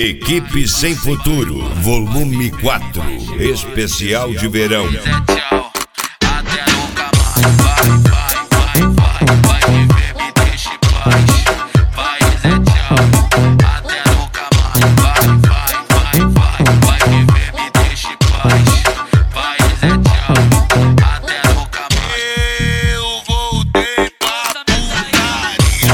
Equipe Sem Futuro, volume 4, especial de verão. Até nunca mais, vai viver, me deixe em paz. Vai, Zé, tchau. Até nunca mais, vai viver, me deixe em paz. Vai, Zé, tchau. Até nunca mais. Eu voltei pra putaria.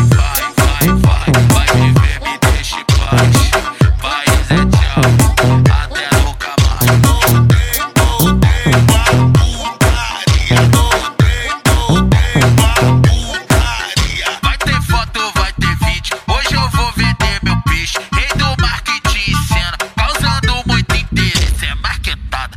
Vai viver, me deixe em paz. Vai, Zé, tchau. Até nunca mais. Voltei pra putaria. Vai ter foto, vai ter vídeo. Hoje eu vou vender meu peixe. Rei do marketing em cena, causando muito interesse. É marquetada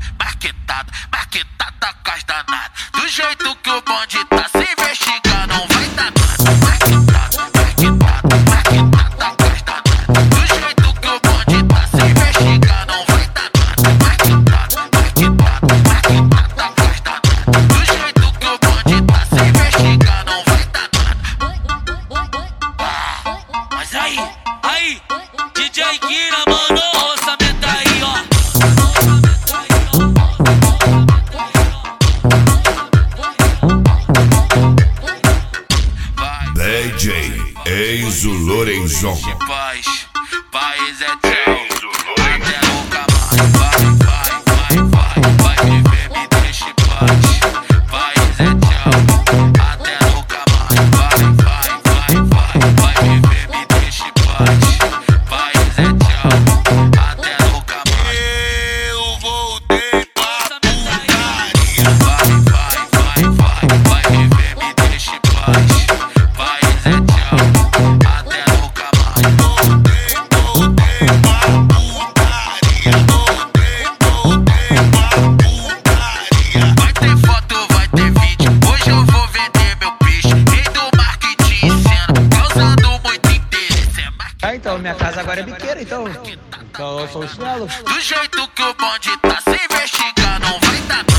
com as danadas. Do jeito que o bonde tá, se investigar não vai dar nada. Marquetada com as danadas. Do jeito que o bonde tá, se investigar não vai dar nada. Marquetada com as danadas. Do jeito que o bonde tá, se investigar não vai dar nada. Mas aí, DJ Kira mandou o orçamento aí, ó. DJ Enzo Lorenzon. Paz, é tchau. Até nunca mais, vai viver, me deixe em paz. Vai, Zé, tchau. Até nunca mais, vai viver, me deixe em paz. Vai, Zé, tchau. Até nunca mais. Eu voltei pra putaria. Vai viver, me deixe em paz. Vai, Zé, tchau. Até nunca mais. Voltei pra putaria. Vai ter foto, vai ter vídeo. Hoje eu vou vender meu peixe. Rei do marketing em cena, causando muito interesse. É marketing. Então, minha casa agora é biqueira, então eu sou o chinelo. Do jeito que o bonde tá, se investigar não vai dar.